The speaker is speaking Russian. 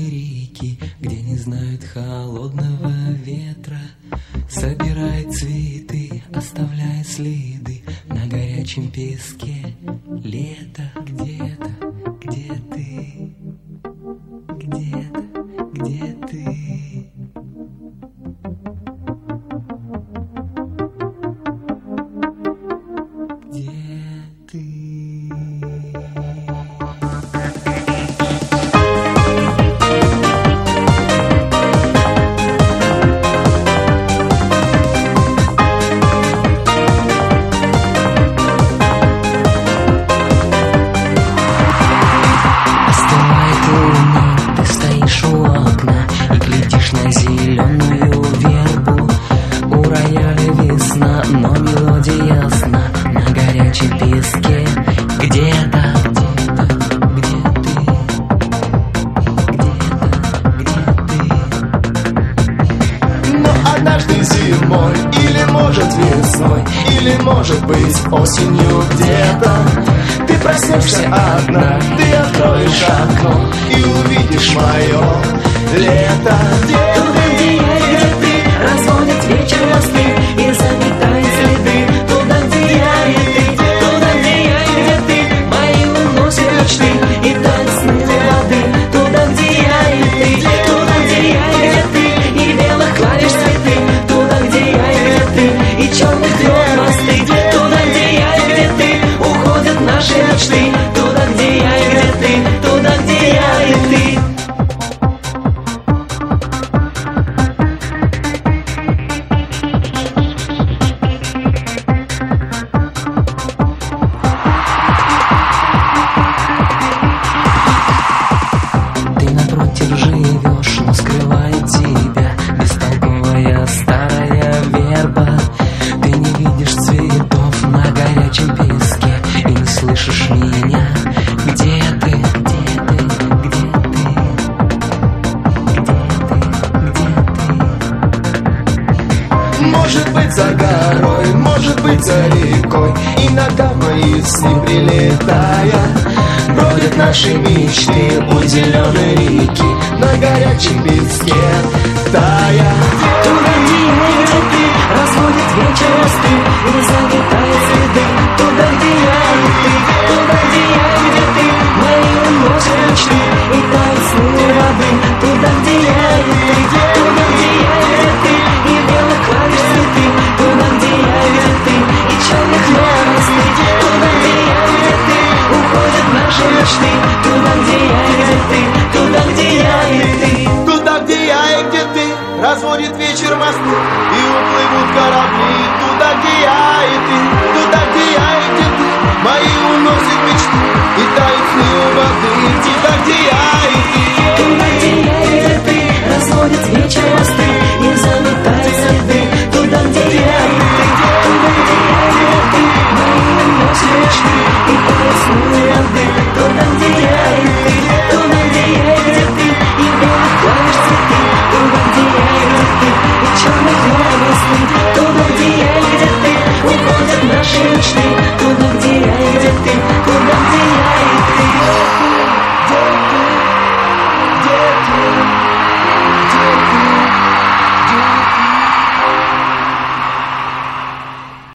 зеленые реки, где не знают холодного ветра. Собирай цветы, оставляя следы на горячем песке. Лето где-то, где ты? Где-то, где ты? Зеленую вербу, у рояля весна, но мелодия ясна на горячем песке. Где-то, где-то, где ты? Где-то, где ты? Но однажды зимой, или может весной, или может быть осенью где-то ты проснешься одна, ты откроешь окно и увидишь мое лето. Туда, где я и где ты, разводят вечер мосты и заметает следы. Туда, где я и ты, туда, где я и где ты, мои уносят мечты и тают сны воды. Туда, где я и ты, туда, где я и где ты, и белых клавиш цветы. Туда, где я и где ты, и черных лед мосты. Туда, где я и где ты, уходят наши мечты. Туда, где я и где ты, туда, где я и ты. Живешь, но скрывает тебя бестолковая старая верба. Ты не видишь цветов на горячем песке и не слышишь меня. Где ты? Где ты? Где ты? Где ты? Может быть за горой, может быть за рекой, иногда в мои сны прилетая бродят наши мечты у зеленой реки на горячем песке тая. Туда, где я и где ты, разводит вечер мосты и заметает следы. Туда, где я и ты, туда, где я и где ты, мои уносят мечты и тают сны воды. Туда, где я и ты, туда, где я и где ты, и белых клавиш цветы. Туда, где я и где ты, и черных лет мосты. Туда, где я и где ты, уходят наши мечты. Туда, где я и где ты, туда, где я и ты. Туда, где я и где ты, разводит вечер мосты